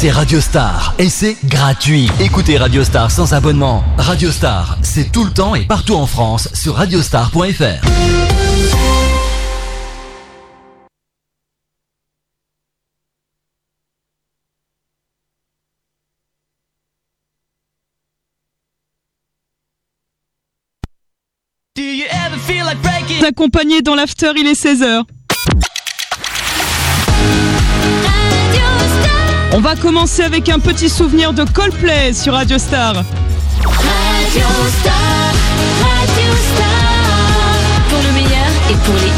c'est Radio Star et c'est gratuit. Écoutez Radio Star sans abonnement. Radio Star, c'est tout le temps et partout en France sur radiostar.fr. Accompagné dans l'after, il est 16h. On va commencer avec un petit souvenir de Coldplay sur Radio Star. Radio Star, Radio Star, pour le meilleur et pour les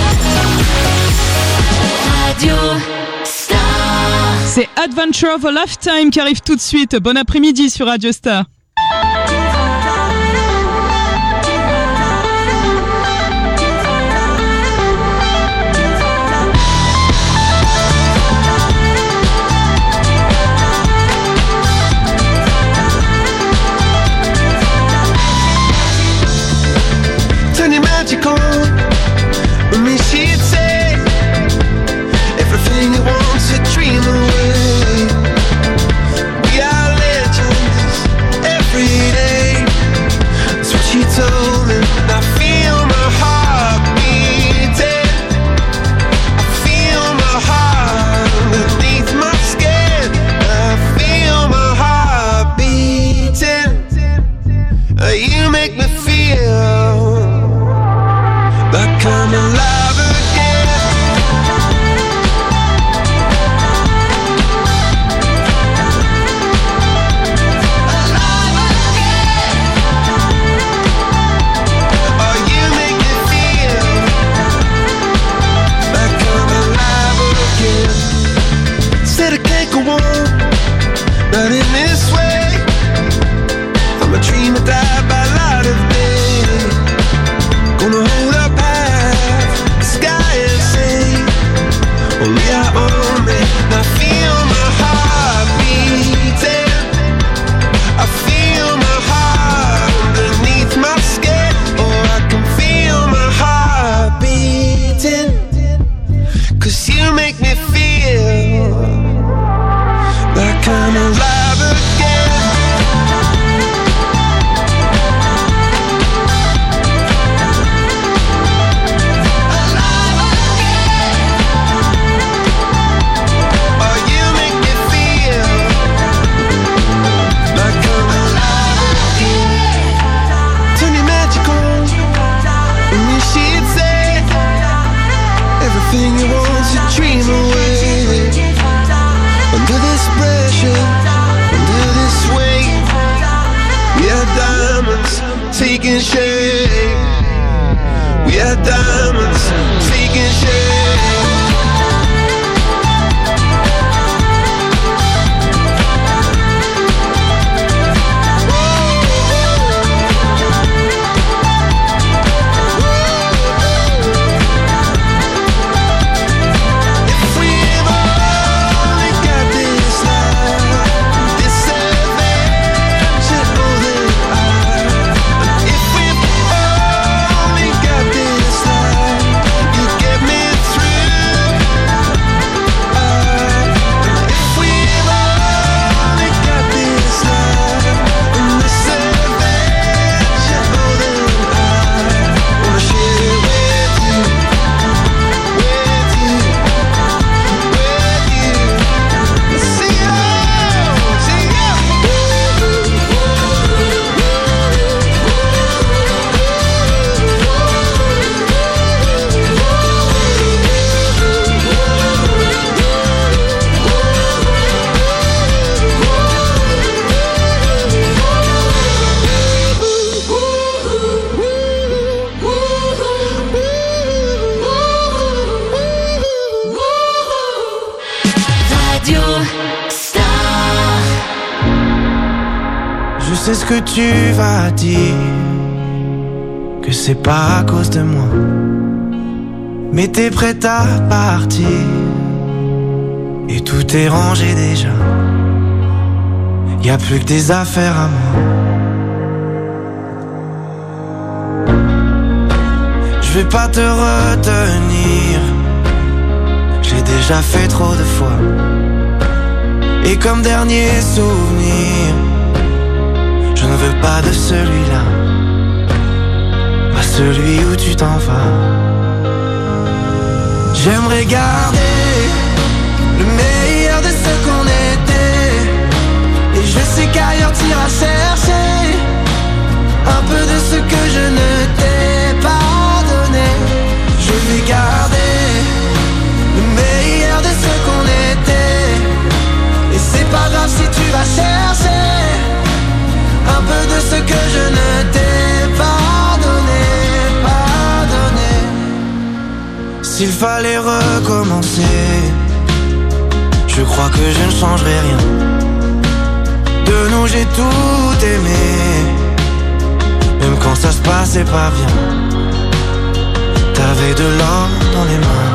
hits. Radio Star. C'est Adventure of a Lifetime qui arrive tout de suite. Bon après-midi sur Radio Star. Magical, with me she'd say everything you want to dream away. We are legends every day. That's what she told me. And I feel my heart beating. I feel my heart underneath my skin. I feel my heart beating. You make me feel like I'm alive again. Alive again. Oh, you make me feel like I'm alive again. Said I can't go on, not in this way. I'm a dreamer, die by light of day. Gonna hold up the sky and sing, only I own it. I feel my heart beating. I feel my heart underneath my skin. Oh, I can feel my heart beating. 'Cause you make me feel like I'm alive again. Everything you want to dream away. Under this pressure, under this weight, we are diamonds taking shape. We are diamonds taking shape. C'est ce que tu vas dire, que c'est pas à cause de moi, mais t'es prête à partir, et tout est rangé déjà, y a plus que des affaires à moi. Je vais pas te retenir, j'ai déjà fait trop de fois, Et comme dernier souvenir, je ne veux pas de celui-là, pas celui où tu t'en vas. J'aimerais garder le meilleur de ce qu'on était, et je sais qu'ailleurs t'iras chercher un peu de ce que je ne t'ai pas donné. Je vais garder le meilleur de ce qu'on était, et c'est pas grave si tu vas chercher un peu de ce que je ne t'ai pas donné, pas donné. S'il fallait recommencer, je crois que je ne changerai rien. De nous j'ai tout aimé, même quand ça se passait pas bien. T'avais de l'or dans les mains.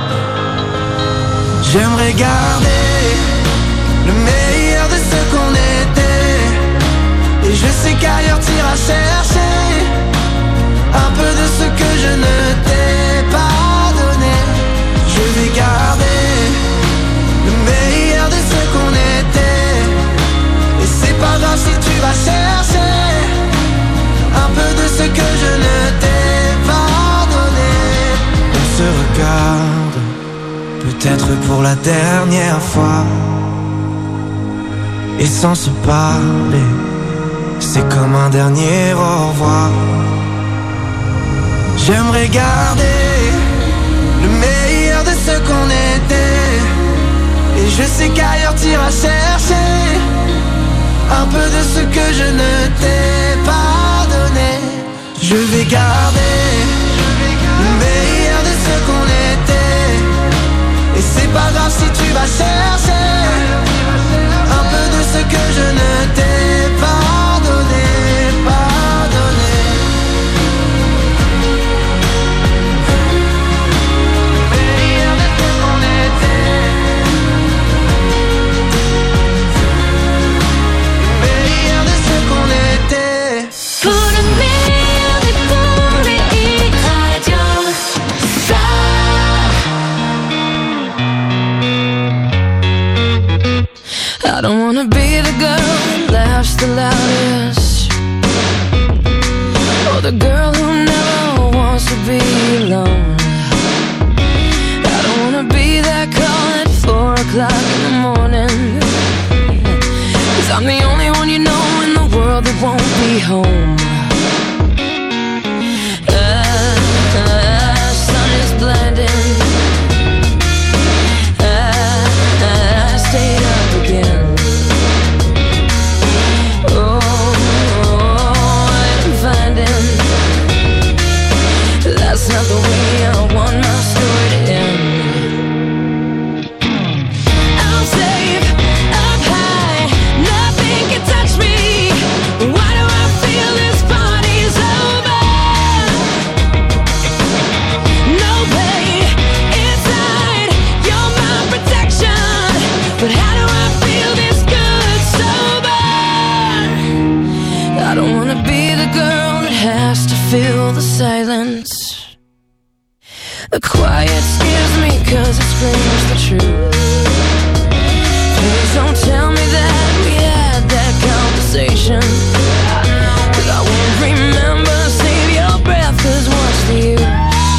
J'aimerais garder le meilleur de ce qu'on était, et je sais qu'ailleurs t'iras chercher un peu de ce que je ne t'ai pas donné. Je vais garder le meilleur de ce qu'on était, et c'est pas grave si tu vas chercher un peu de ce que je ne t'ai pas donné. On se regarde, peut-être pour la dernière fois, et sans se parler, c'est comme un dernier au revoir. J'aimerais garder le meilleur de ce qu'on était, et je sais qu'ailleurs t'iras chercher un peu de ce que je ne t'ai pas donné. Je vais garder le meilleur de ce qu'on était, et c'est pas grave si tu vas chercher un peu de ce que je ne t'ai pas donné, pas donné. Le meilleur de ce qu'on était, le meilleur de ce qu'on était. Pour le meilleur et pour les radios Star. I don't wanna be the girl that laughs the loudest, or the girl who never wants to be alone. I don't wanna be that call at 4 o'clock in the morning, 'cause I'm the only one you know in the world that won't be home. Sun is blinding, I stayed up again. That's not the way I want my story to end. I'm safe, up high, nothing can touch me. Why do I feel this party's over? No pain inside, you're my protection. But how do I feel this good sober? I don't wanna be the girl that has to feel the silence. The quiet scares me 'cause it screams the truth. Please don't tell me that we had that conversation, 'cause I won't remember. Save your breath, 'cause what's the use?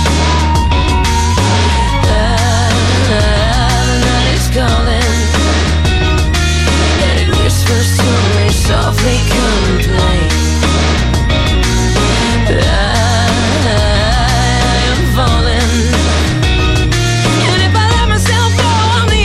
The night is calling, and it whispers to me softly, come and play. I am falling, and if I let myself go, I'm the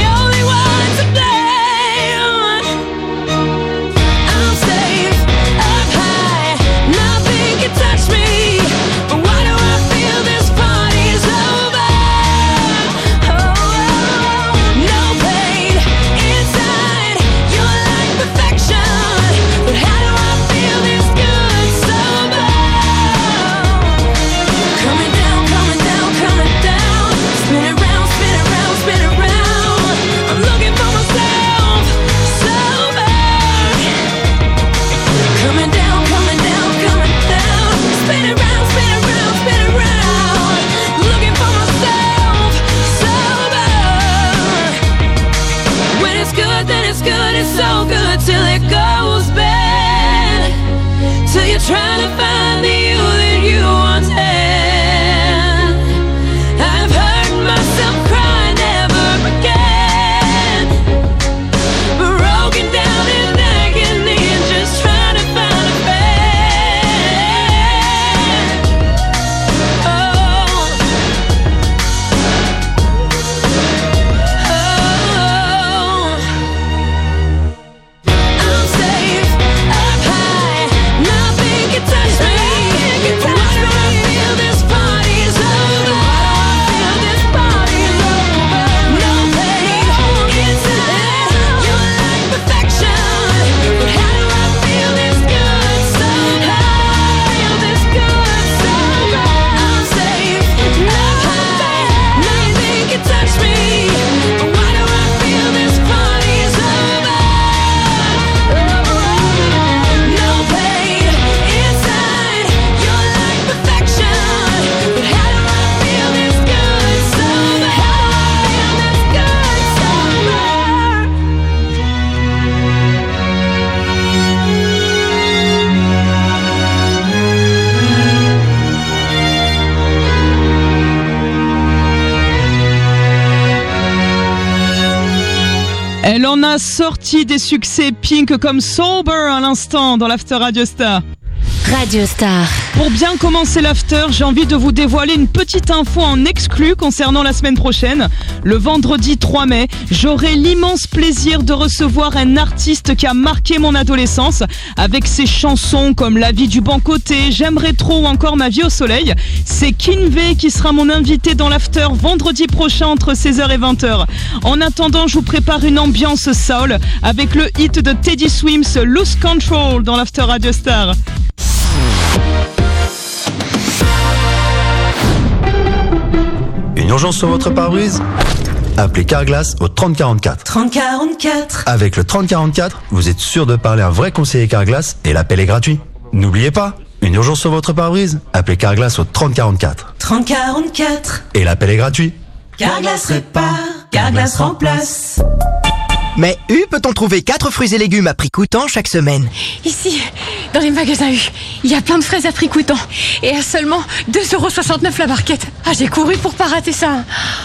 Elle en a sorti des succès Pink comme Sober à l'instant dans l'After Radio Star. Radio Star. Pour bien commencer l'after, j'ai envie de vous dévoiler une petite info en exclu concernant la semaine prochaine. Le vendredi 3 mai, j'aurai l'immense plaisir de recevoir un artiste qui a marqué mon adolescence avec ses chansons comme La vie du bon côté, J'aimerais trop ou encore Ma vie au soleil. C'est Kinvey qui sera mon invité dans l'after vendredi prochain entre 16h et 20h. En attendant, je vous prépare une ambiance soul avec le hit de Teddy Swims, Lose Control dans l'after Radio Star. Une urgence sur votre pare-brise ? Appelez Carglass au 3044. 3044. Avec le 3044, vous êtes sûr de parler à un vrai conseiller Carglass et l'appel est gratuit. N'oubliez pas, une urgence sur votre pare-brise ? Appelez Carglass au 3044. 3044. Et l'appel est gratuit. Carglass répare, Carglass remplace. Mais U peut-on trouver 4 fruits et légumes à prix coûtant chaque semaine? Ici, dans les magasins U, il y a plein de fraises à prix coûtant. Et à seulement 2,69€ la barquette. Ah, j'ai couru pour pas rater ça.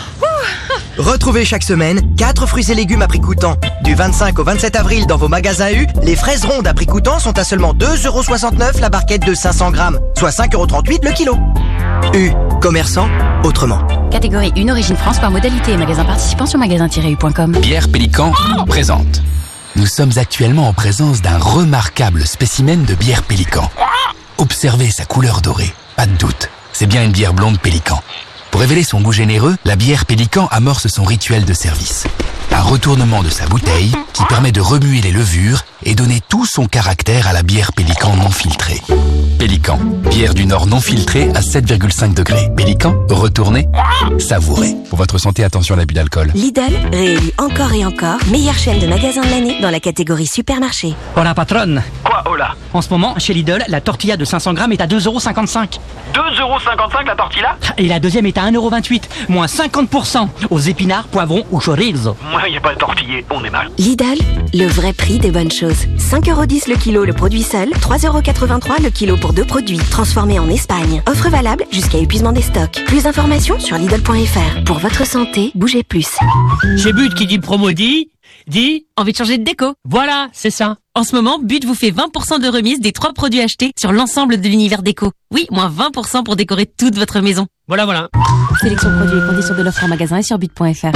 Retrouvez chaque semaine 4 fruits et légumes à prix coûtant. Du 25 au 27 avril dans vos magasins U, les fraises rondes à prix coûtant sont à seulement 2,69€ la barquette de 500 grammes, soit 5,38€ le kilo. U, commerçant autrement. Catégorie 1 Origine France par modalité et magasin participant sur magasin-u.com. Bière Pélican présente. Nous sommes actuellement en présence d'un remarquable spécimen de bière Pélican. Observez sa couleur dorée, pas de doute, c'est bien une bière blonde Pélican. Pour révéler son goût généreux, la bière Pélican amorce son rituel de service. Un retournement de sa bouteille qui permet de remuer les levures et donner tout son caractère à la bière Pélican non filtrée. Pélican, bière du Nord non filtrée à 7,5 degrés. Pélican, retournez, savourez. Pour votre santé, attention à l'abus d'alcool. Lidl, réélu encore et encore, meilleure chaîne de magasins de l'année dans la catégorie supermarché. Hola patronne. Quoi hola? En ce moment, chez Lidl, la tortilla de 500 grammes est à 2,55€. 2,55€ la tortilla? Et la deuxième est à 1,28€, moins 50% aux épinards, poivrons ou chorizo. Moi, y a pas de tortillé, on est mal. Lidl, le vrai prix des bonnes choses. 5,10€ le kilo le produit seul, 3,83€ le kilo pour 2 produits, transformés en Espagne. Offre valable jusqu'à épuisement des stocks. Plus d'informations sur Lidl.fr. Pour votre santé, bougez plus. Chez But qui dit promo dit envie de changer de déco. Voilà, c'est ça. En ce moment, But vous fait 20% de remise des 3 produits achetés sur l'ensemble de l'univers déco. Oui, moins 20% pour décorer toute votre maison. Voilà. Sélection produits et conditions de l'offre en magasin et sur but.fr.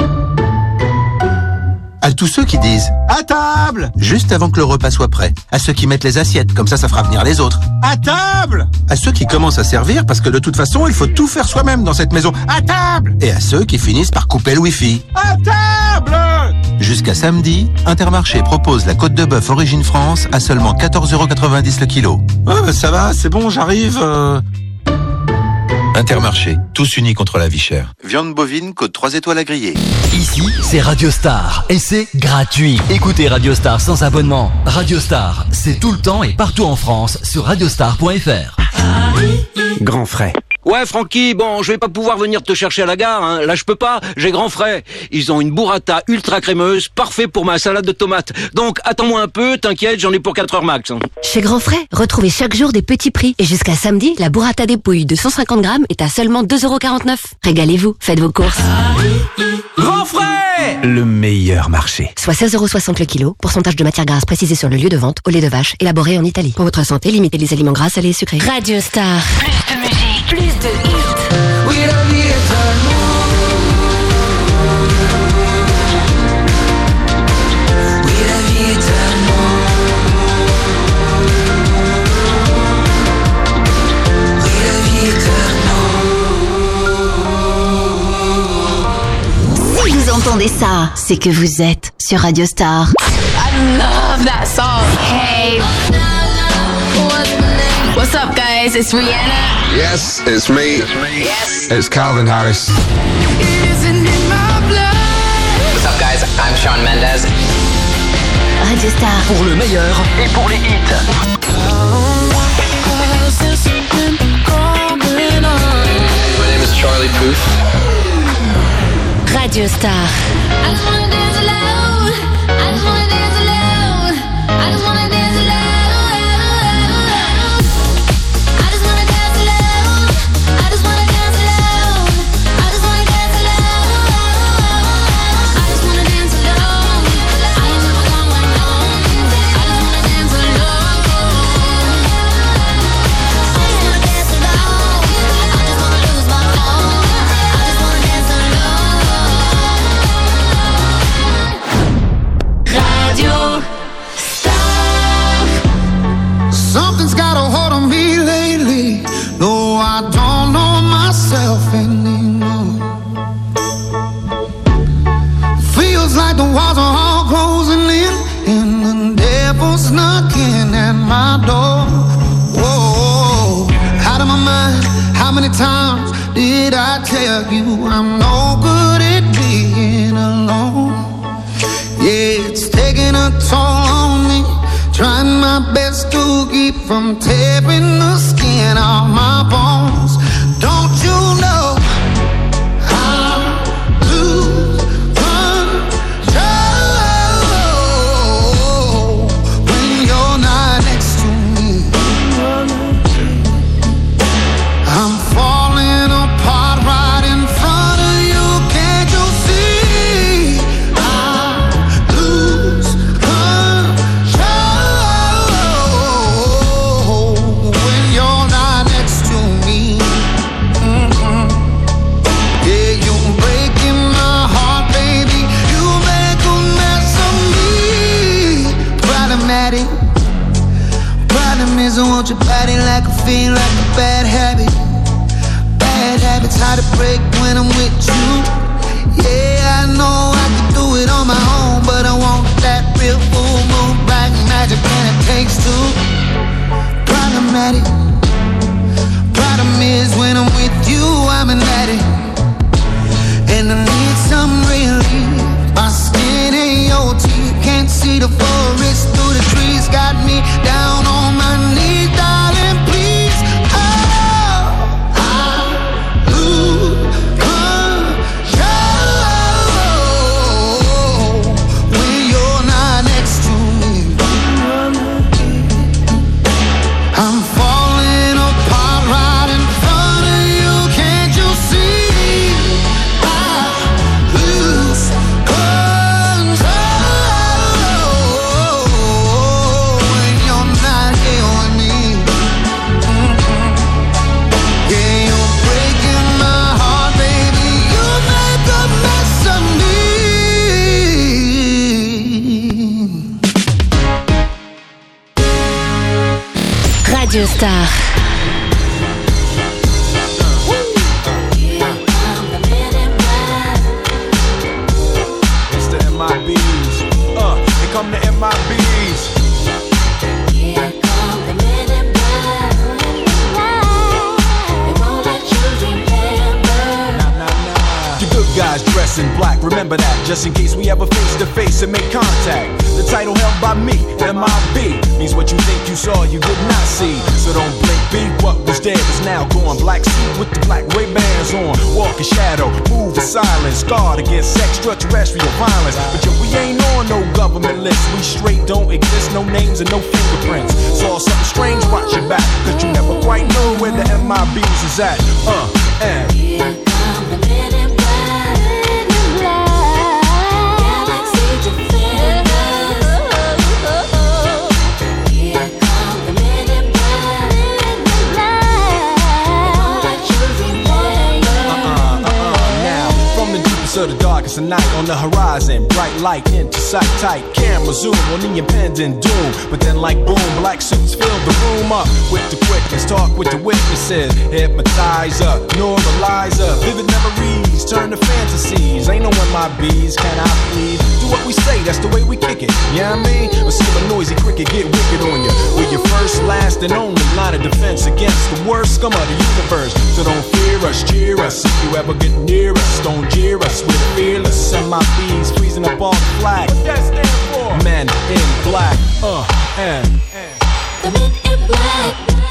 À tous ceux qui disent « À table !» juste avant que le repas soit prêt. À ceux qui mettent les assiettes, comme ça fera venir les autres. « À table !» À ceux qui commencent à servir parce que de toute façon, il faut tout faire soi-même dans cette maison. « À table !» Et à ceux qui finissent par couper le wifi. « À table !» Jusqu'à samedi, Intermarché propose la côte de bœuf Origine France à seulement 14,90€ le kilo. « Ça va, c'est bon, j'arrive. » Intermarché, tous unis contre la vie chère. Viande bovine, côte 3 étoiles à griller. Ici, c'est Radio Star et c'est gratuit. Écoutez Radio Star sans abonnement. Radio Star, c'est tout le temps et partout en France sur radiostar.fr. Grand frais. Ouais, Francky, bon, je vais pas pouvoir venir te chercher à la gare, hein. Là, je peux pas, j'ai Grand Frais. Ils ont une burrata ultra crémeuse, parfait pour ma salade de tomates. Donc, attends-moi un peu, t'inquiète, j'en ai pour 4 heures max. Hein. Chez Grand Frais, retrouvez chaque jour des petits prix. Et jusqu'à samedi, la burrata des pouilles de 150 grammes est à seulement 2,49€. Régalez-vous, faites vos courses. Grand Frais! Le meilleur marché. Soit 16,60€ le kilo, pourcentage de matière grasse précisé sur le lieu de vente, au lait de vache, élaboré en Italie. Pour votre santé, limitez les aliments gras, salés et sucrés. Radio Star. Plus de musique, plus de hits. Oui, la vie est un oui, la vie est oui, la vie est Si vous entendez ça, c'est que vous êtes sur Radio Star. I love that song. Hey. What's up, guys? It's Rihanna. Yes, it's me. Yes. It's Calvin Harris. What's up, guys? I'm Shawn Mendes. Radio Star. Pour le meilleur et pour les hits. My name is Charlie Puth. Radio Star. I just wanna dance alone. I just wanna dance alone. I just wanna dance alone. I just wanna dance alone. I just wanna dance alone. I just wanna dance alone. I just wanna dance alone. I like the walls are all closing in, and the devil's knocking at my door. Whoa, out of my mind. How many times did I tell you I'm no good at being alone? Yeah, it's taking a toll on me, trying my best to keep from tearing the skin off my bones. Don't you know I lose control when you're not next to me? I'm falling apart right in front of you. Can't you see? I lose control when you're not next to me. Yeah, you're breaking my heart, baby. You make a mess of me. Problematic. Problem is I want your body like I feel like a bad habit. Bad habits hard to break when I'm with you. Yeah, I know I can do it on my own, but I want that real full moon black magic, and it takes two. Problematic. Problem is when I'm with you, I'm an addict, and I need some relief. My skin ain't your teeth, can't see the forest through the trees. Got me down on my knees, darling, please. Oh, I lose control when you're not next to me. I'm falling apart right in front of you. Can't you see? I lose control when you're not here with me. Yeah, you're breaking my heart, baby. You make a mess of me. Radio Star. It's the MIBs. Here come the MIBs. The good guys dress in black, remember that, just in case we ever face to face and make contact. The title held by me, MIB, means what you think you saw, you did not see. So don't blink, be what was dead is now gone. Black suit with the black Ray-Bans on, walk in shadow, move in silence, guard against extraterrestrial violence. But yo, we ain't on no government list, we straight don't exist, no names and no fingerprints. Saw something strange, watch your back, cause you never quite know where the MIBs is at. And of the darkest of night on the horizon, bright light into sight tight, camera zoom on the impending doom. But then like boom, black suits fill the room up with the quickness, talk with the witnesses, hypnotizer, neuralizer, vivid memories turn to fantasies. Ain't no MIBs, can I please? Do what we say, that's the way we kick it, you know what I mean? Or see a noisy cricket get wicked on you. We're your first, last and only line of defense against the worst scum of the universe. So don't fear us, cheer us, if you ever get near us, don't jeer us. We're fearless, MIBs freezing up all the flag. What that stand for? Men in black, and The men in black.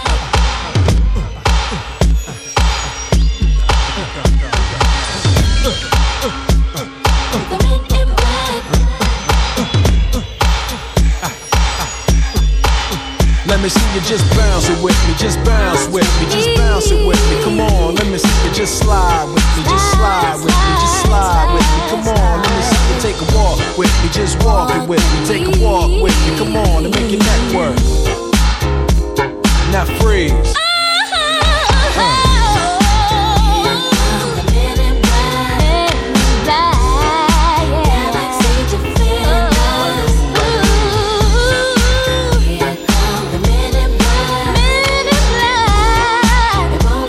let me see you just bounce it with me, just bounce with me, just bounce it with me. Come on, let me see you just slide with me, just slide with me, just slide with me. Come on, let me see you take a walk with me, just walk it with me, take a walk with me. Come on, and make your neck work. Now freeze.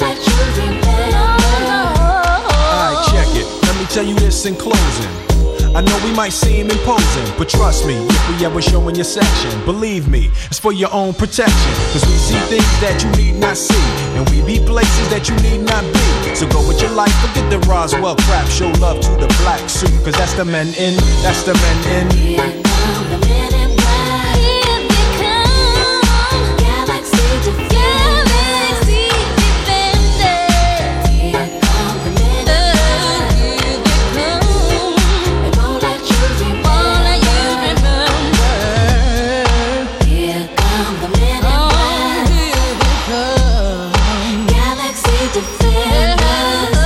Tell you this in closing, I know we might seem imposing, but trust me, if we ever show in your section, believe me, it's for your own protection. Cause we see things that you need not see, and we be places that you need not be. So go with your life, forget the Roswell crap, show love to the black suit, cause that's the men in, that's the men in. Here come the men in black. Here they come. Galaxy defenders. Here come the men in black. Here they come. They won't let you remember. Here come the men in black. Here they come. Galaxy defenders.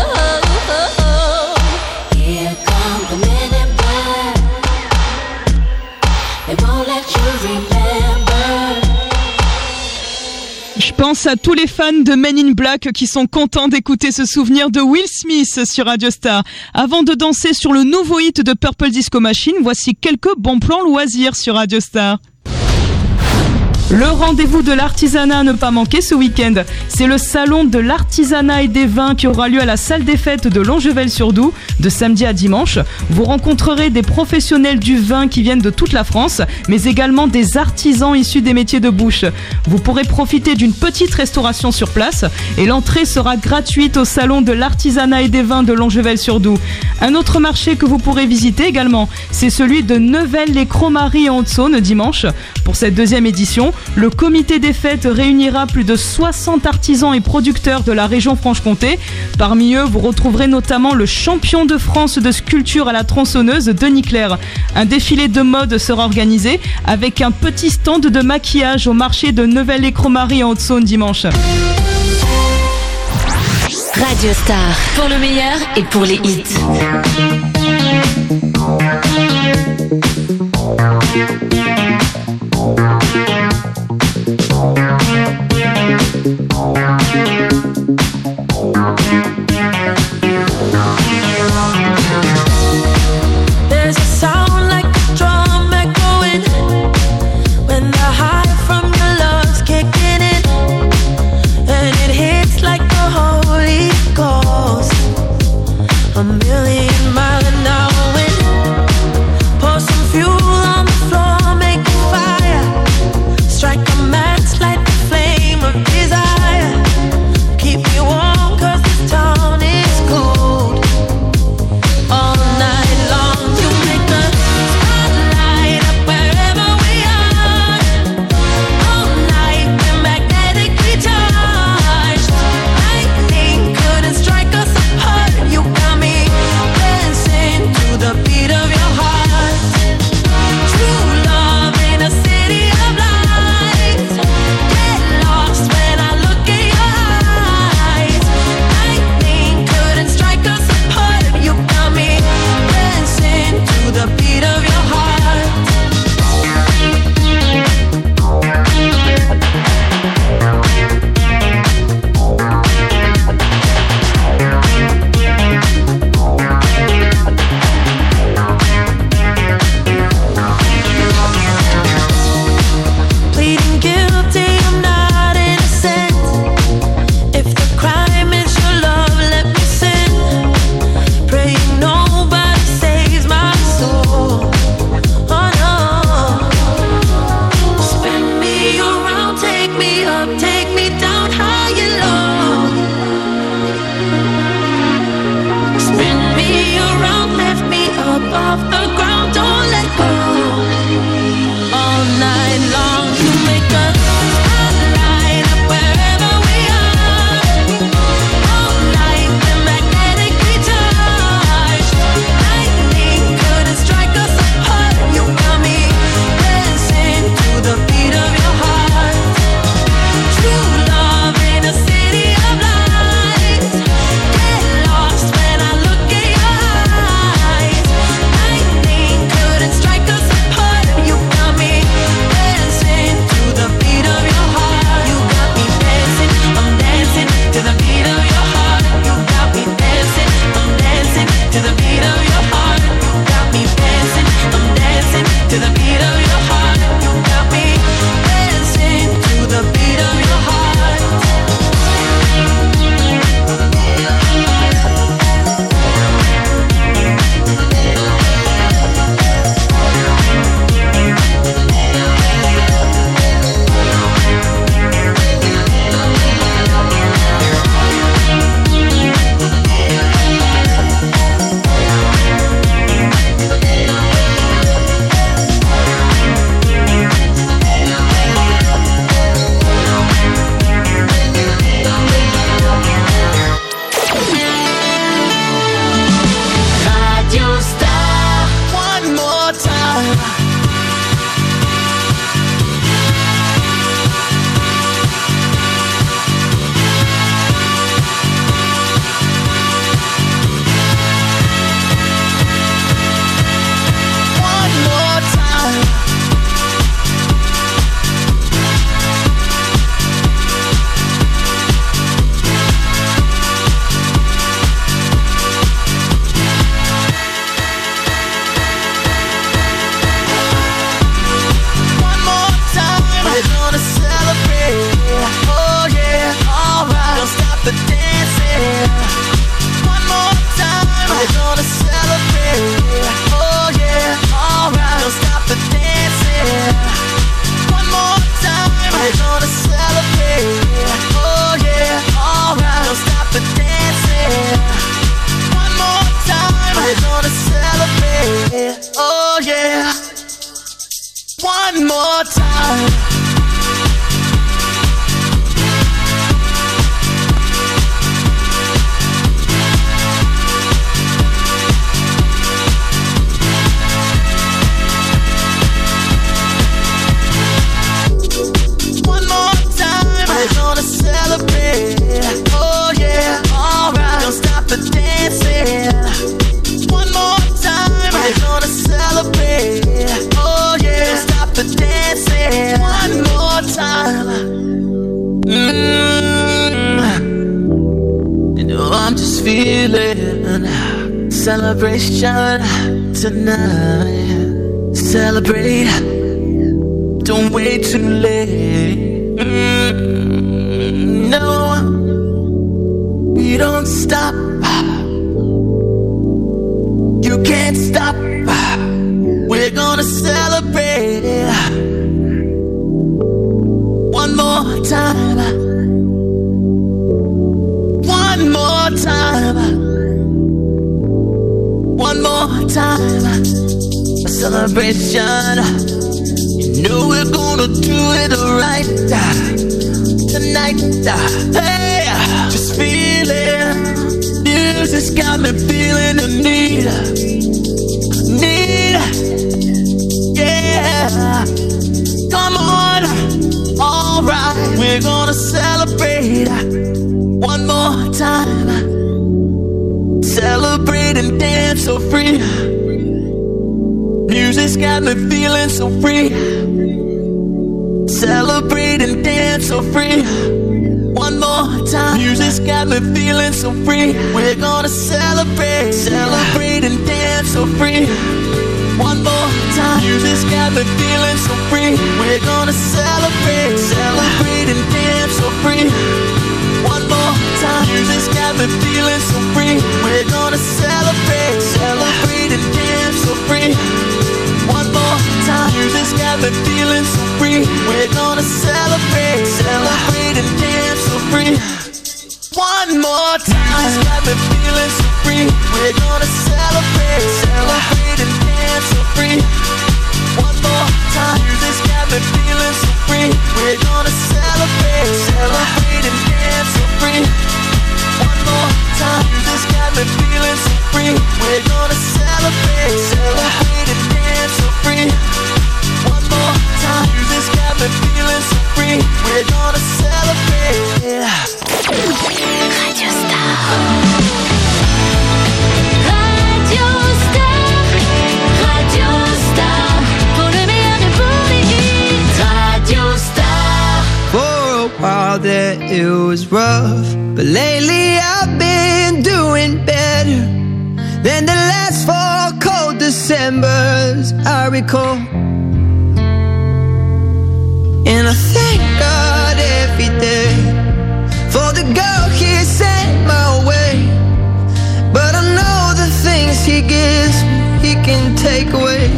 Here come the men in black. They won't let you remember. Je pense à tous les fans de Men in Black qui sont contents d'écouter ce souvenir de Will Smith sur Radio Star. Avant de danser sur le nouveau hit de Purple Disco Machine, voici quelques bons plans loisirs sur Radio Star. Le rendez-vous de l'artisanat à ne pas manquer ce week-end. C'est le salon de l'artisanat et des vins qui aura lieu à la salle des fêtes de Longuevel-sur-Doubs de samedi à dimanche. Vous rencontrerez des professionnels du vin qui viennent de toute la France, mais également des artisans issus des métiers de bouche. Vous pourrez profiter d'une petite restauration sur place et l'entrée sera gratuite au salon de l'artisanat et des vins de Longuevel-sur-Doubs. Un autre marché que vous pourrez visiter également, c'est celui de Neuvelle-les-Cromaries en Haute-Saône dimanche. Pour cette deuxième édition, le comité des fêtes réunira plus de 60 artisans et producteurs de la région Franche-Comté. Parmi eux, vous retrouverez notamment le champion de France de sculpture à la tronçonneuse, Denis Claire. Un défilé de mode sera organisé avec un petit stand de maquillage au marché de Neuvelle-les-Cromaries en Haute-Saône dimanche. Radio Star, pour le meilleur et pour les hits. There's a sound like a drum echoing when the high from your love's kicking in, and it hits like the Holy Ghost. A million mile an hour wind. Pour some fuel on the floor, make a fire. Strike a match, light the flame of desire. Keep me warm 'cause this town is cold. All night long you make the spotlight up wherever we are. All night we're magnetically charged. Lightning couldn't strike us apart. You got me celebration tonight. Celebrate, don't wait too late. No, we don't stop. You can't stop. We're gonna celebrate one more time. One more time. One more time, a celebration. You know we're gonna do it right tonight. Hey, just feel it. Music's got me feeling the need. Yeah. Come on, alright. We're gonna celebrate one more time. Celebrate and dance so free. Music's got me feeling so free. Celebrate and dance so free. One more time. Music's got me feeling so free. We're gonna celebrate. Celebrate and dance so free. One more time. Music's got me feeling so free. We're gonna celebrate. Celebrate and dance so free. One more time. Music's got me feeling so free. We're gonna celebrate. Celebrate and dance so free. One more time. Music's got me feeling so free. We're gonna celebrate. Celebrate and dance so free. One more time. Music's got me feeling so free. We're gonna celebrate. Celebrate and dance so free. One more time. Music's got me feeling so free. We're gonna celebrate. Celebrate and dance so free. One more time. Music's got me feeling so free. We're gonna celebrate. Celebrate and dance so free. One more time. Music's got me feeling so free. We're gonna celebrate. Radio Star. Radio Star. Radio Star. Pour le meilleur et pour les hits. Radio Star. For a while there it was rough, but lately I've been doing better than the last 4 cold Decembers I recall. And I thank God every day for the girl He sent my way. But I know the things He gives me, He can take away.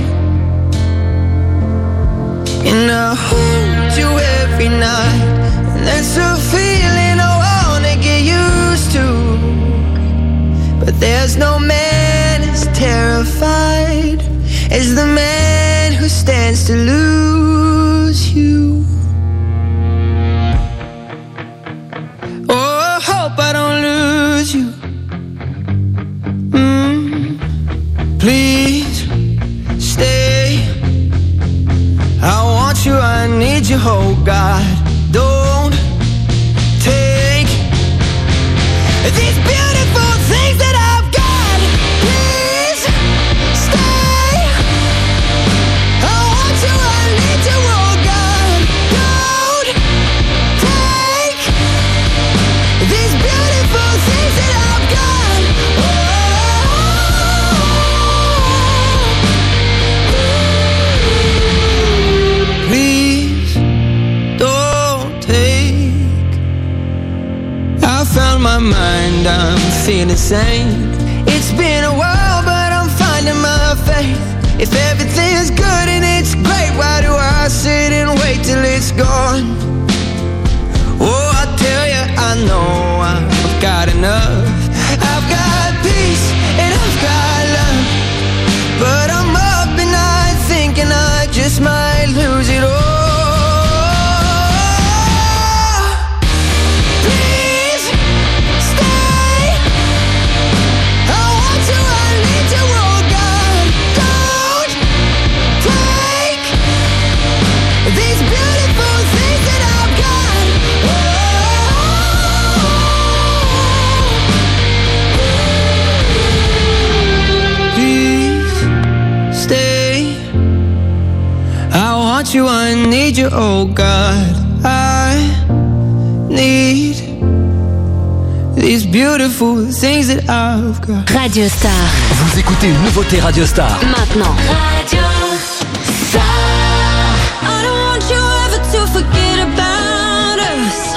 And I hold you every night, and that's a feeling I wanna get used to. But there's no man as terrified as the man who stands to lose you. Oh, I hope I don't lose you. Please stay. I want you, I need you, oh God. Don't take these beautiful things that I've got. Please stay. I want you, I need you, oh God. Don't take these beautiful things that I've got. Please don't take. I found my mind, I'm feeling sane. It's been a while, but I'm finding my faith. If everything's good and it's great, why do I sit and wait till it's gone? Oh, I tell you, I know I've got enough. I've got peace and I've got love, but I'm up and I thinking I just might lose it all. Please stay. I want you, I need you, oh God. Don't take these beautiful things that I've got. Please stay. I want you, I need you, oh God. I need these beautiful things that I've got. Radio Star. Vous écoutez une nouveauté Radio Star. Maintenant. Radio Star. I don't want you ever to forget about us.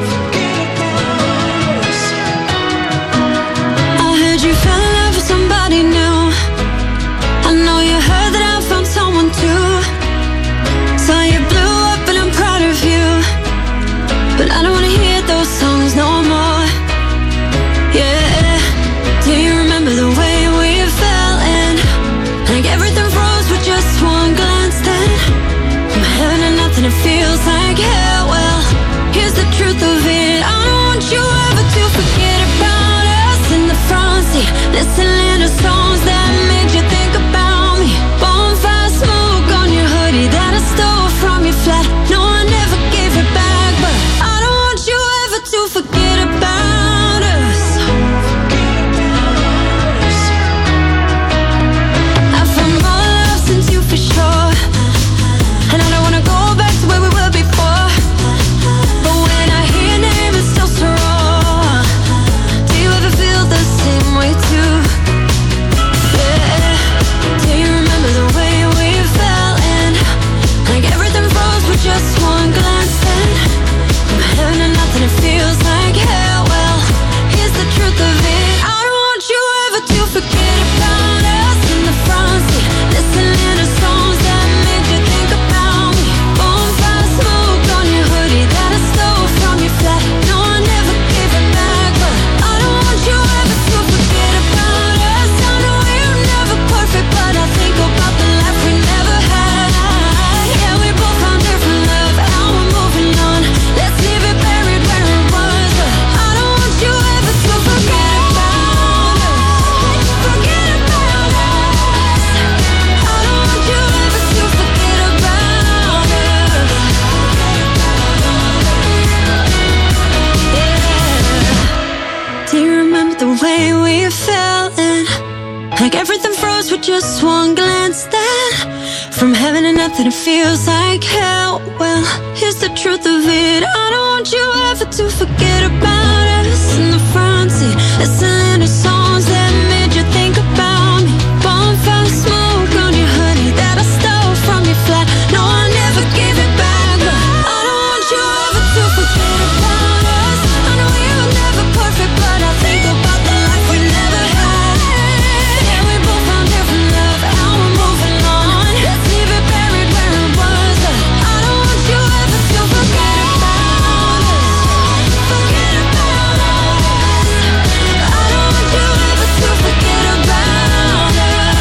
I heard you fell in love with somebody new. I know you heard that I found someone too. Saw you blew up and I'm proud of you. But I don't wanna hear those songs no more. Yeah. Do you remember the way we fell in? Like everything froze with just one glance then. From heaven to nothing, it feels like hell. Well, here's the truth of it. I don't want you ever to forget about us in the front seat. Listening to songs that made you think about me. Bonfire smoke on your hoodie that I stole from your flat. No, I never gave it back, but I don't want you ever to forget about us. I found more love since you for sure, and I don't wanna go back to where we were before. But when I hear your name, it's still so raw. Do you ever feel the same way too? Yeah. Do you remember the way we fell in? Like everything froze with just one glance then. From heaven to nothing, it feels like hell. Well, here's the truth of it. I don't want you ever to forget about us in the front seat. Listening to songs that made you think about me. Bonfire smoke on your hoodie that I stole from your flat. No, I never gave it back, but I don't want you ever to forget about us. I know we're never perfect, but I think about the life we never had. Yeah, we both found different love, now we're moving on. Let's leave it buried where it was, but I don't want you ever to forget about us. Forget about us. I don't want you ever to forget about us. Yeah. Do you remember the way we fell in? Like everything froze with just one glance then. From heaven to nothing, it feels like hell. Well, here's the truth of it. I don't want you ever to forget about us in the front seat. Listening to songs that made you think about me. Bonfire smoke on your hoodie that I stole from your flat. No, I never gave it back, but I don't want you ever to forget about us. I know we were never perfect, but I think about the life we never had. Yeah, we both found different love, now we're moving on. Let's leave it buried where it was, but I don't want you ever to forget about us. Forget about us. I don't want you ever to forget about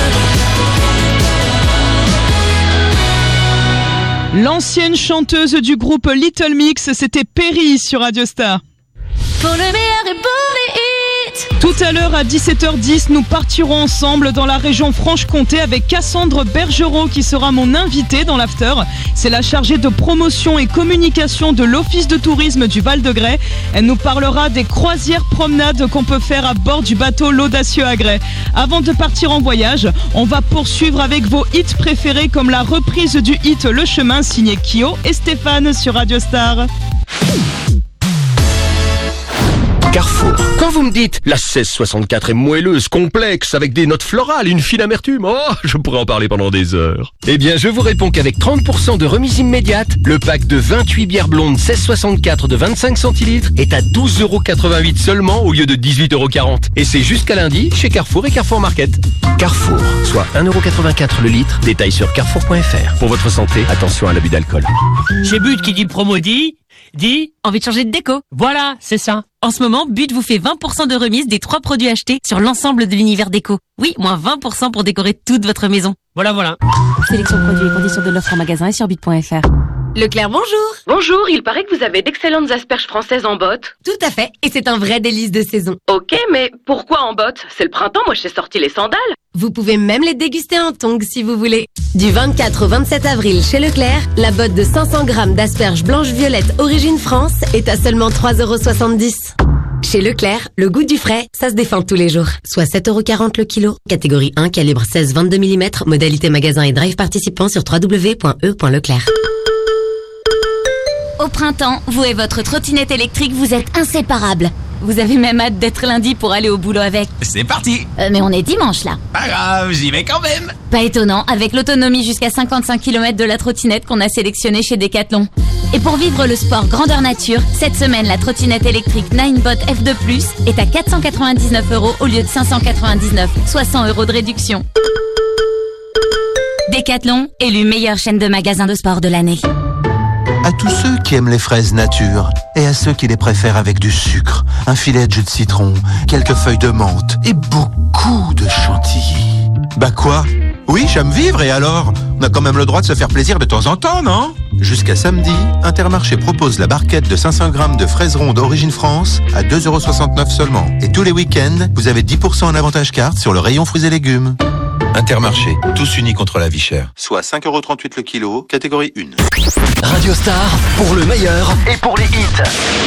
us. L'ancienne chanteuse du groupe Little Mix, c'était Perry sur Radio Star. Pour le meilleur et pour les hits. Tout à l'heure à 17h10, nous partirons ensemble dans la région Franche-Comté avec Cassandre Bergerot qui sera mon invitée dans l'after. C'est la chargée de promotion et communication de l'Office de tourisme du Val-de-Grès. Elle nous parlera des croisières promenades qu'on peut faire à bord du bateau l'Audacieux à Grès. Avant de partir en voyage, on va poursuivre avec vos hits préférés comme la reprise du hit Le Chemin signé Kyo et Stéphane sur Radio Star. Carrefour. Quand vous me dites la 1664 est moelleuse, complexe, avec des notes florales, une fine amertume, oh, je pourrais en parler pendant des heures. Eh bien, je vous réponds qu'avec 30% de remise immédiate, le pack de 28 bières blondes 1664 de 25 centilitres est à 12,88€ seulement au lieu de 18,40€. Et c'est jusqu'à lundi chez Carrefour et Carrefour Market. Carrefour, soit 1,84€ le litre. Détail sur carrefour.fr. Pour votre santé, attention à l'abus d'alcool. Chez But qui dit promo dit... Envie de changer de déco? Voilà, c'est ça. En ce moment, But vous fait 20% de remise des 3 produits achetés sur l'ensemble de l'univers déco. Oui, moins 20% pour décorer toute votre maison. Voilà. Sélection produits et conditions de l'offre en magasin et sur but.fr. Leclerc, bonjour. Bonjour, il paraît que vous avez d'excellentes asperges françaises en botte. Tout à fait, et c'est un vrai délice de saison. Ok, mais pourquoi en botte? C'est le printemps, moi je t'ai sorti les sandales. Vous pouvez même les déguster en tongs si vous voulez. Du 24 au 27 avril chez Leclerc, la botte de 500 grammes d'asperges blanches-violettes origine France est à seulement 3,70€. Chez Leclerc, le goût du frais, ça se défend tous les jours. Soit 7,40€ le kilo. Catégorie 1, calibre 16-22 mm, modalité magasin et drive participant sur www.e.leclerc. Au printemps, vous et votre trottinette électrique, vous êtes inséparables. Vous avez même hâte d'être lundi pour aller au boulot avec. C'est parti. Mais on est dimanche là. Pas grave, j'y vais quand même. Pas étonnant, avec l'autonomie jusqu'à 55 km de la trottinette qu'on a sélectionnée chez Decathlon. Et pour vivre le sport grandeur nature, cette semaine, la trottinette électrique Ninebot F2+, est à 499 € au lieu de 599, soit 100 € de réduction. Decathlon, élu meilleure chaîne de magasins de sport de l'année. À tous ceux qui aiment les fraises nature et à ceux qui les préfèrent avec du sucre, un filet de jus de citron, quelques feuilles de menthe et beaucoup de chantilly. Bah quoi? Oui, j'aime vivre et alors? On a quand même le droit de se faire plaisir de temps en temps, non? Jusqu'à samedi, Intermarché propose la barquette de 500 grammes de fraises rondes Origine France à 2,69 € seulement. Et tous les week-ends, vous avez 10% en avantage carte sur le rayon fruits et légumes. Intermarché, tous unis contre la vie chère. Soit 5,38 € le kilo, catégorie 1. Radio Star, pour le meilleur et pour les hits.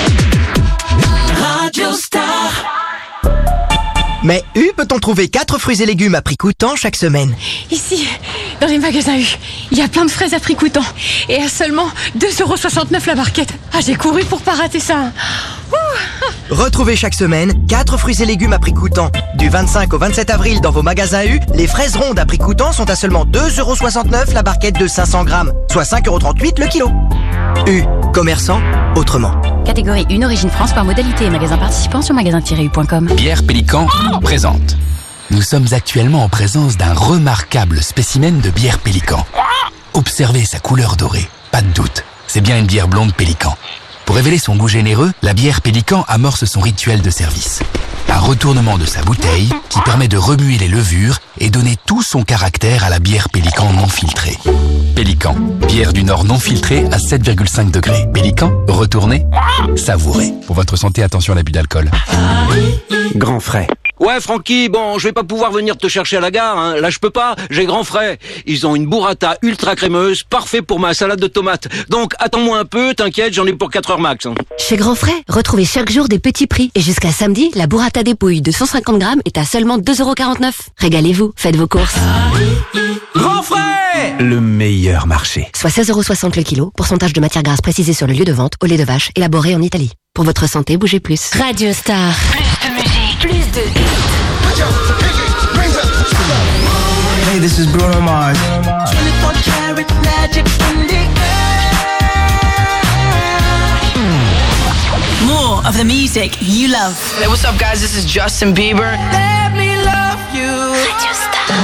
Radio Star. Mais U peut-on trouver 4 fruits et légumes à prix coûtant chaque semaine? Ici, dans les magasins U, il y a plein de fraises à prix coûtant. Et à seulement 2,69 € la barquette. Ah, j'ai couru pour pas rater ça. Retrouvez chaque semaine 4 fruits et légumes à prix coûtant. Du 25 au 27 avril dans vos magasins U, les fraises rondes à prix coûtant sont à seulement 2,69 € la barquette de 500 grammes, soit 5,38 € le kilo. U, commerçant autrement. Catégorie 1, Origine France par modalité et magasin participant sur magasin-u.com. Bière Pélican présente. Nous sommes actuellement en présence d'un remarquable spécimen de bière Pélican. Observez sa couleur dorée, pas de doute, c'est bien une bière blonde Pélican. Pour révéler son goût généreux, la bière Pélican amorce son rituel de service. Un retournement de sa bouteille qui permet de remuer les levures et donner tout son caractère à la bière Pélican non filtrée. Pélican, bière du Nord non filtrée à 7,5 degrés. Pélican, retournez, savourez. Pour votre santé, attention à l'abus d'alcool. Grand frais. Ouais, Francky, bon, je vais pas pouvoir venir te chercher à la gare, hein. Là, je peux pas, j'ai grand frais. Ils ont une burrata ultra crémeuse, parfait pour ma salade de tomates. Donc, attends-moi un peu, t'inquiète, j'en ai pour 4 heures max. Hein. Chez Grand Frais, retrouvez chaque jour des petits prix. Et jusqu'à samedi, la burrata dépouille de 150 grammes est à seulement 2,49 €. Régalez-vous, faites vos courses. Grand frais, le meilleur marché. Soit 16,60 € le kilo, pourcentage de matière grasse précisé sur le lieu de vente, au lait de vache, élaboré en Italie. Pour votre santé, bougez plus. Radio Star. Plus de musique, plus de hits. Hey, this is Bruno Mars. 24 karat magic in the air. More of the music you love. Hey, what's up, guys? This is Justin Bieber. Let me love you. Radio Star.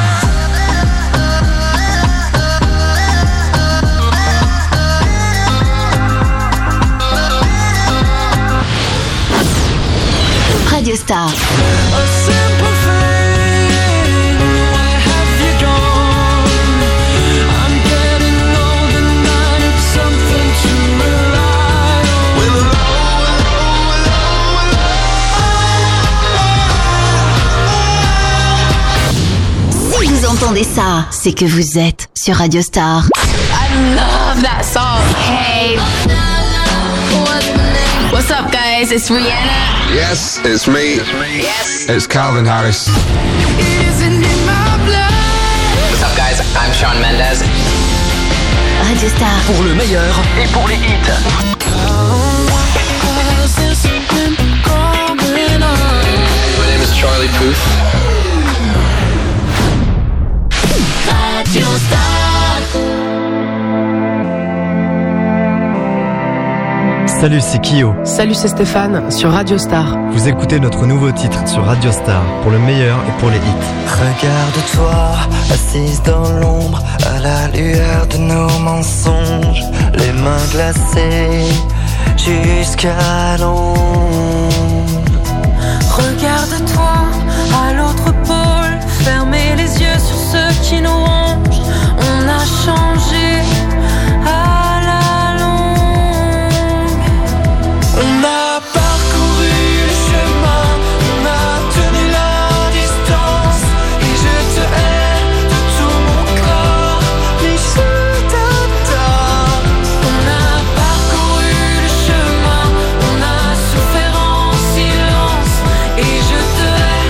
Radio Star. Si vous entendez ça, c'est que vous êtes sur Radio Star. I love that song. Hey. What's up, guys? It's Rihanna. Yes, it's me. Yes. It's Calvin Harris. What's up, guys? I'm Shawn Mendes. Radio Star. Pour le meilleur et pour les hits. My name is Charlie Puth. Radio Star. Salut, c'est Kyo. Salut, c'est Stéphane sur Radio Star. Vous écoutez notre nouveau titre sur Radio Star, pour le meilleur et pour les hits. Regarde-toi, assise dans l'ombre, à la lueur de nos mensonges, les mains glacées jusqu'à l'ombre. Regarde-toi à l'autre pôle, fermez les yeux sur ceux qui nous rongent. On a changé à la longue. On a parcouru le chemin, on a tenu la distance, et je te hais de tout mon corps, mais je t'adore. On a parcouru le chemin, on a souffert en silence, et je te hais.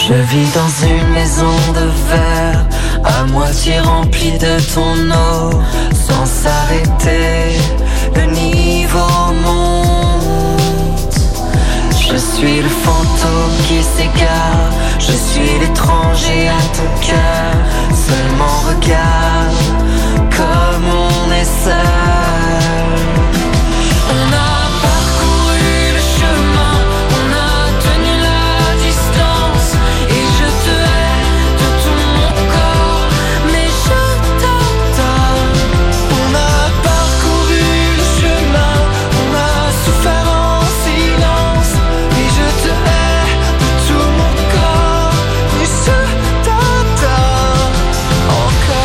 Je vis dans une maison de verre, à moitié remplie de ton eau, sans s'arrêter, le niveau monte. Je suis le fantôme qui s'égare, je suis l'étranger à ton cœur. Seulement regarde comme on est seul. On a parcouru le chemin, on a tenu la distance, et je te hais de tout mon corps, mais je t'adore. On a parcouru le chemin, on a souffert en silence, et je te hais de tout mon corps, mais je t'adore encore.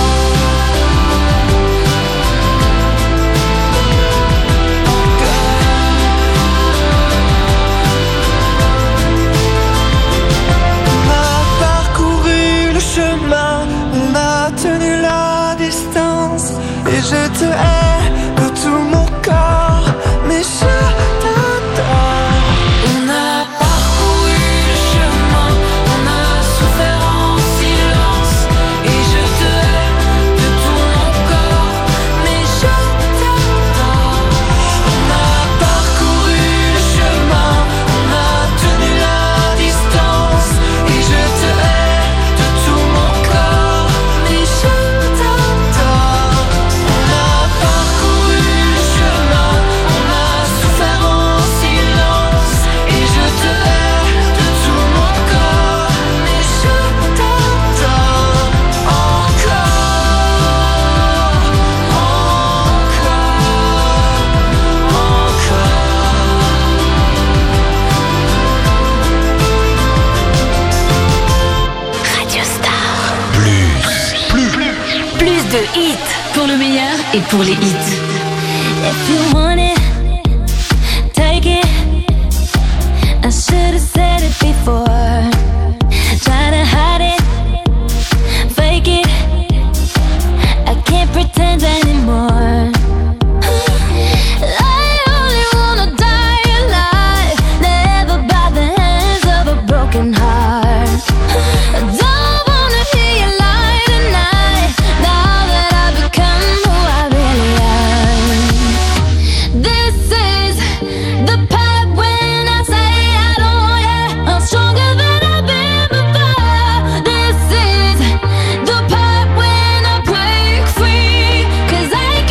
On a parcouru le chemin, on a tenu la distance, et je te hais de tout mon corps, mais je t'adore. On a parcouru le chemin, on a souffert en silence, et je te hais de tout mon corps, mais je t'adore. On a parcouru le chemin, on a tenu la distance, et je te hais de tout mon corps, mais je t'adore. On a parcouru le chemin, on a souffert en silence, et je te hais de tout mon corps, mais je t'adore encore, Radio Star. Plus de hits pour le meilleur et pour les hits. If you want it, take it. I should have said it before. Try to hide it, fake it. I can't pretend anymore. I only wanna die alive, never by the hands of a broken heart. I don't wanna hear you lie tonight, now that I've become who I really am. This is the part when I say I don't want you. I'm stronger than I've been before. This is the part when I break free, 'cause I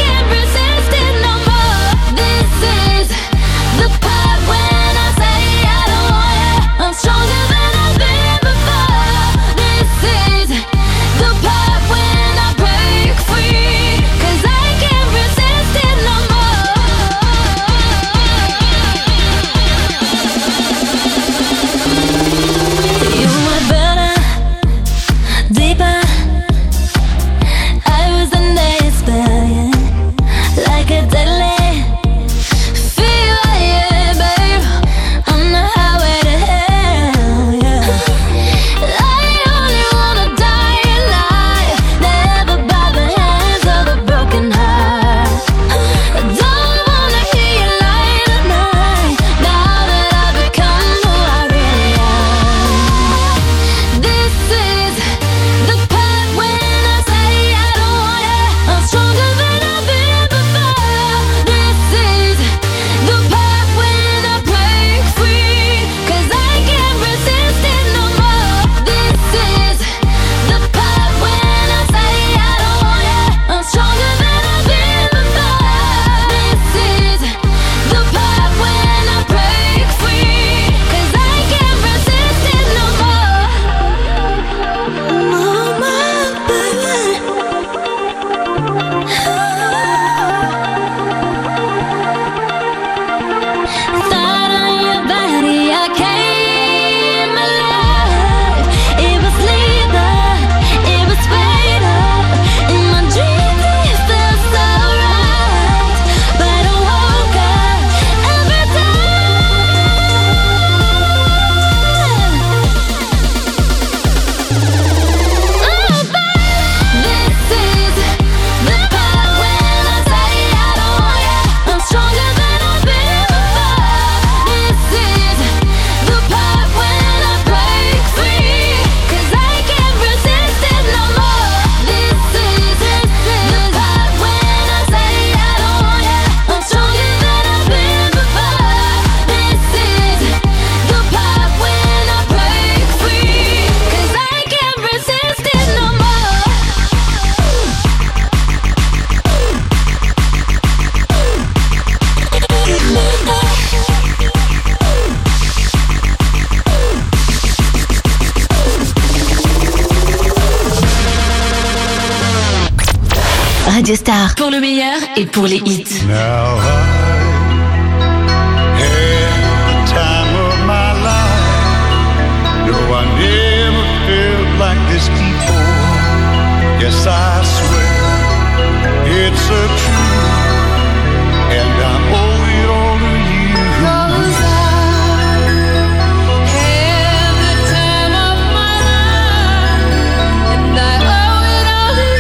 Radio Star. Pour le meilleur et pour les hits. Now I had the time of my life. No, I never felt like this before. Yes, I swear it's a truth, and I owe it all to you. 'Cause I had the time of my life, and I owe it all to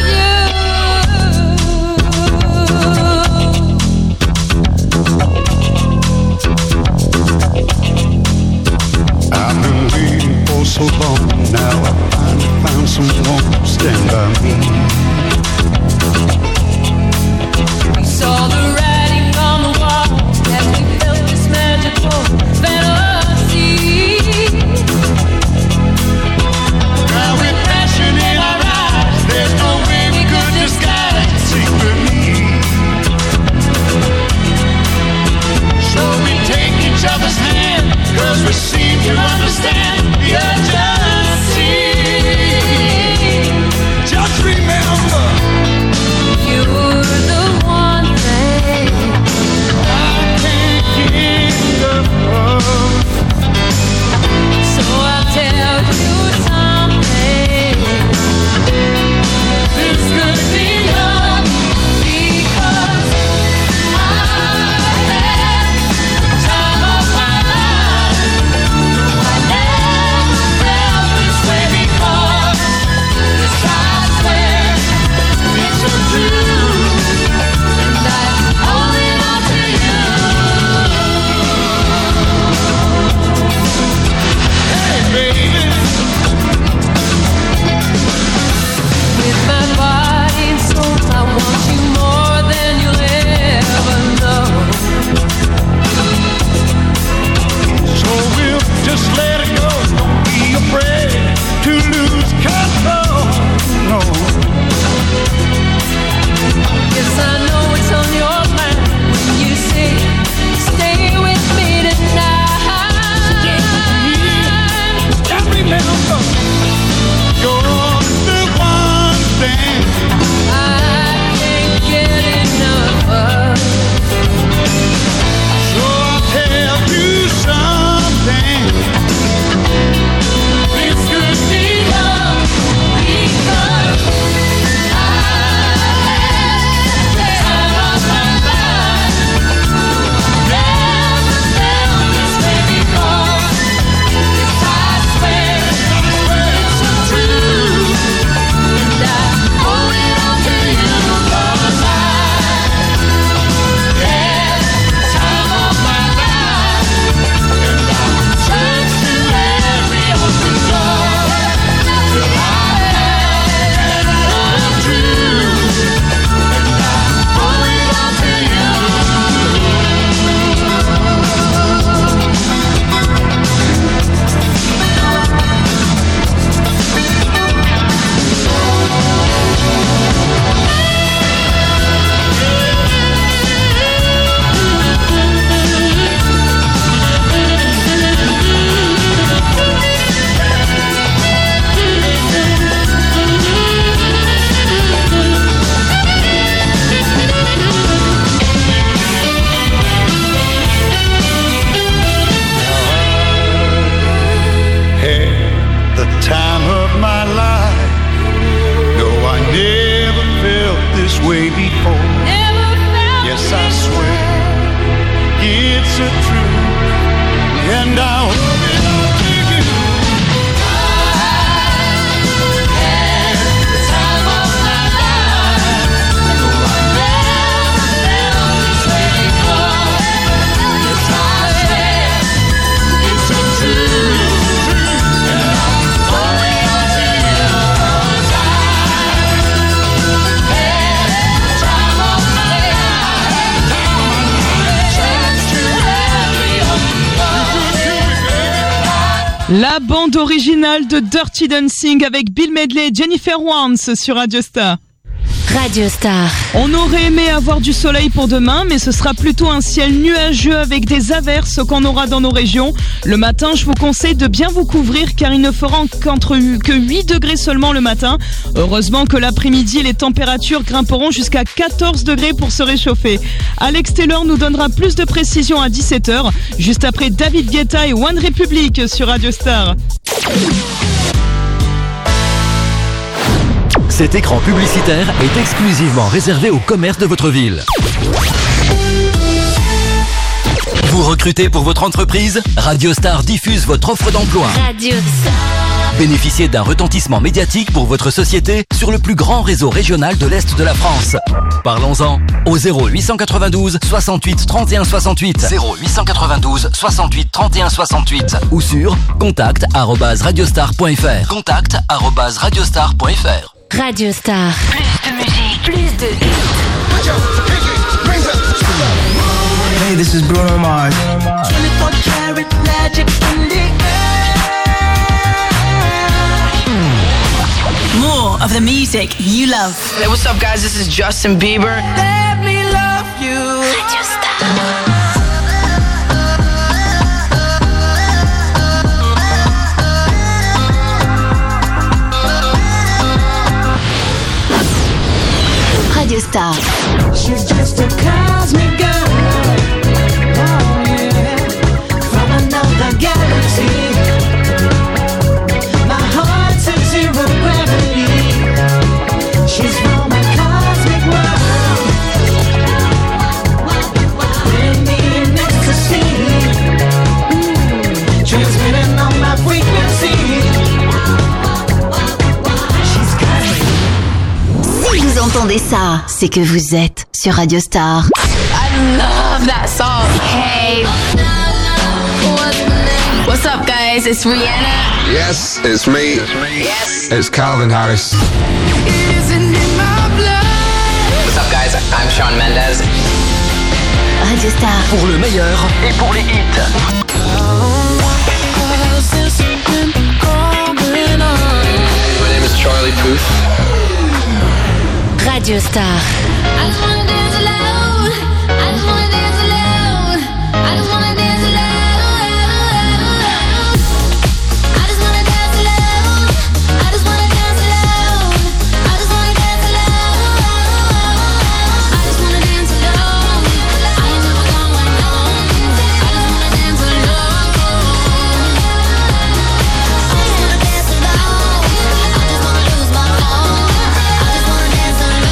you. I've been waiting for so long. Now I finally found someone to stand by me. We saw the writing on the wall as we felt this magical fantasy. Now with passion in our eyes, there's no way we could disguise secretly. So we take each other's hand, 'cause we seem to understand the urgency. Just remember, you're the one thing I can't get enough of. So I'll tell you something. This could be love, because I had the time of my life. I never felt this way before. This I swear it's a truth, and I owe it all to you. Hey baby, with my body and soul I want you more than you'll ever know. So we'll just let it go. Don't be afraid to lose control. No. Yes, I know it's on your mind when you say, stay with me tonight. Stay with me. Just remember, you're the one thing I can't get enough of. So I'll tell you something. This could be love, because I had the time of my life. Never felt this way before. This I swear it's a truth, and I owe it all to you. 'Cause I had the time of my life, and I tried to every open door till I had love true, and I owe it all to you. Had the time of my life. No, I never felt this way before. Yes, I swear it's a truth, and I owe it all to you. I had the time of my life. No, I never felt this way before. Yes, I swear it's a truth, and I owe it all to you. 'Cause I had the time of my life. Tried to every open door. La bande originale de Dirty Dancing avec Bill Medley et Jennifer Warnes sur Radio Star. Radio Star. On aurait aimé avoir du soleil pour demain, mais ce sera plutôt un ciel nuageux avec des averses qu'on aura dans nos régions. Le matin, je vous conseille de bien vous couvrir car il ne fera que 8 degrés seulement le matin. Heureusement que l'après-midi, les températures grimperont jusqu'à 14 degrés pour se réchauffer. Alex Taylor nous donnera plus de précisions à 17h, juste après David Guetta et One Republic sur Radio Star. Cet écran publicitaire est exclusivement réservé au commerce de votre ville. Vous recrutez pour votre entreprise? Radio Star diffuse votre offre d'emploi. Radio Star. Bénéficiez d'un retentissement médiatique pour votre société sur le plus grand réseau régional de l'Est de la France. Parlons-en au 0892 68 31 68 0892 68 31 68 ou sur contact@radiostar.fr contact@radiostar.fr. Radio Star. Plus de musique, plus de hits. Hey, this is Bruno Mars. 24 karat magic in the air. More of the music you love. Hey, what's up, guys? This is Justin Bieber. Let me love you. Radio Star. Radio Star. She's just a cosmic girl. Oh, yeah. From another galaxy. My heart's in zero gravity. She's from a cosmic world. Putting me in ecstasy. Transmitting on my frequency. She's cosmic. Si vous entendez ça, c'est que vous êtes sur Radio Star. I love that song. Hey. What's up, guys? It's Rihanna. Yes, it's me. Yes. It's Calvin Harris. Isn't in my blood. What's up, guys? I'm Shawn Mendes. Radio Star. Pour le meilleur et pour les hits. My name is Charlie Puth. Radio Star. I just wanna dance alone. I just wanna dance alone. I just wanna dance alone. I just wanna dance alone. I just wanna dance alone. I just wanna dance alone. I just wanna dance alone. I ain't never going home. I just wanna dance alone. I just wanna dance alone. I just wanna lose my phone. I just wanna dance alone.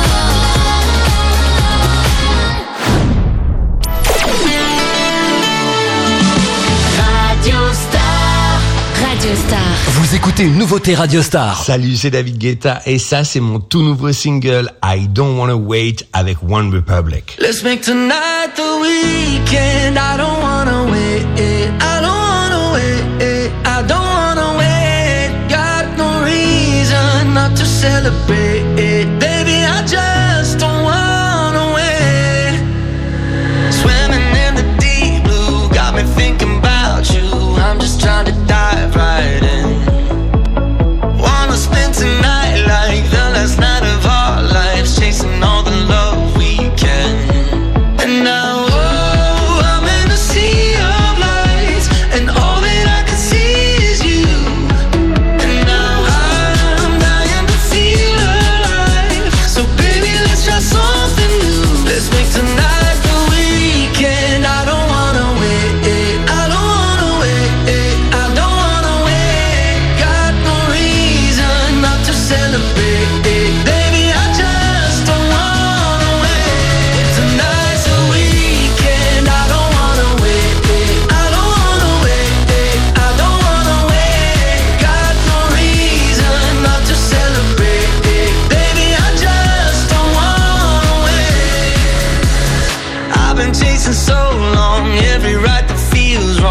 Radio Star. Radio Star. Vous écoutez une nouveauté Radio Star. Salut, c'est David Guetta et ça c'est mon tout nouveau single I Don't Wanna Wait avec One Republic. Let's make tonight the weekend. I don't wanna wait. I don't wanna wait. I don't wanna wait. Got no reason not to celebrate. Baby, I just don't wanna wait. Swimming in the deep blue got me thinking about you. I'm just trying to dive right in. Wanna spend tonight like the last night of our lives, chasing all the love we can. And now, oh, I'm in a sea of lights, and all that I can see is you. And now I'm dying to feel alive. So baby, let's try something new. Let's make tonight the weekend. I don't wanna wait. I don't wanna wait. I don't wanna wait. Got no reason not to celebrate. Baby, I just don't wanna wait. Tonight's the weekend. I don't wanna wait. I don't wanna wait. I don't wanna wait. Got no reason not to celebrate. Baby, I just don't wanna wait. I've been chasing so long, every right that feels wrong.